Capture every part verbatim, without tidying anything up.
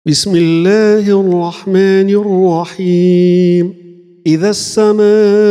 بسم الله الرحمن الرحيم. إذا السماء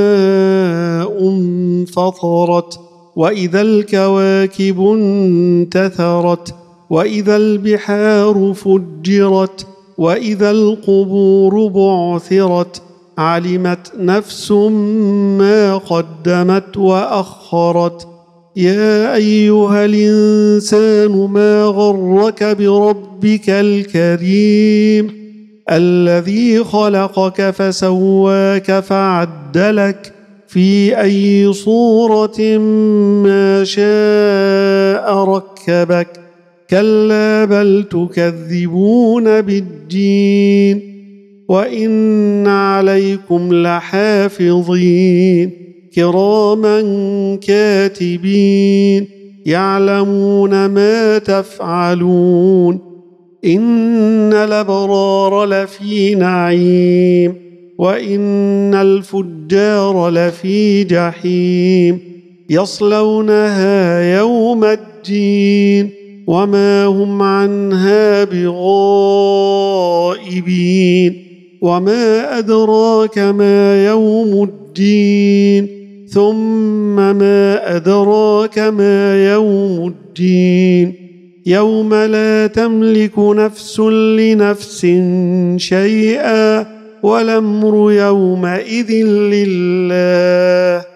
انفطرت وإذا الكواكب انتثرت وإذا البحار فجرت وإذا القبور بعثرت علمت نفس ما قدمت وأخرت. يا أيها الإنسان ما غرك بربك الكريم الذي خلقك فسواك فعدلك في أي صورة ما شاء ركبك. كلا بل تكذبون بالدين وإن عليكم لحافظين كراما كاتبين يعلمون ما تفعلون. إن الأبرار لفي نعيم وإن الفجار لفي جحيم يصلونها يوم الدين وما هم عنها بغائبين. وما أدراك ما يوم الدين ثم ما أدراك ما يوم الدين يوم لا تملك نفس لنفس شيئا والأمر يومئذ لله.